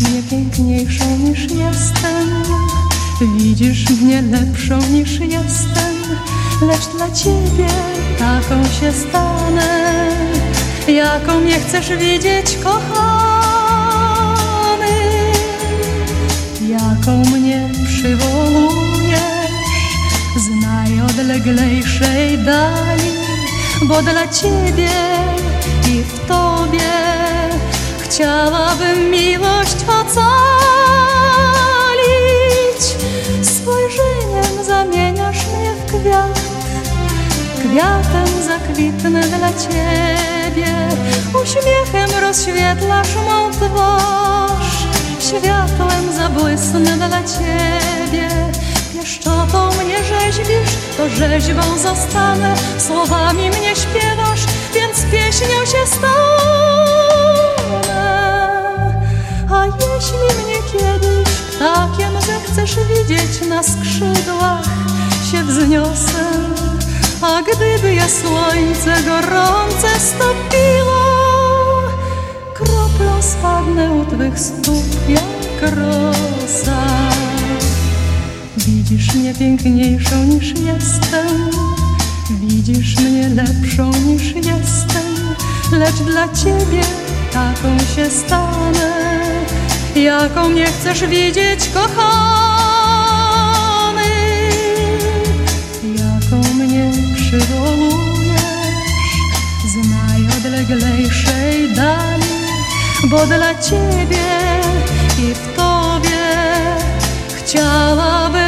mnie piękniejszą niż jestem, widzisz mnie lepszą niż jestem, lecz dla ciebie taką się stanę, jaką mnie chcesz widzieć, kochany, jaką mnie przywołujesz z najodleglejszej dali, bo dla ciebie i w tobie chciałabym miłość ocalić. Spojrzeniem zamieniasz mnie w kwiat, kwiatem zakwitnę dla ciebie, uśmiechem rozświetlasz mą twarz, światłem zabłysnę dla ciebie. Pieszczotą mnie rzeźbisz, to rzeźbą zostanę, słowami mnie śpiewasz, więc pieśnią się stanę. A jeśli mnie kiedyś ptakiem zechcesz widzieć, na skrzydłach się wzniosę, a gdyby ja słońce gorące stopiło, kroplą spadnę u twych stóp jak rosa. Widzisz mnie piękniejszą niż jestem, widzisz mnie lepszą niż jestem, lecz dla ciebie taką się stanę, jaką mnie chcesz widzieć, kochany, jaką mnie przywołujesz z najodleglejszej dali, bo dla ciebie i w tobie chciałabym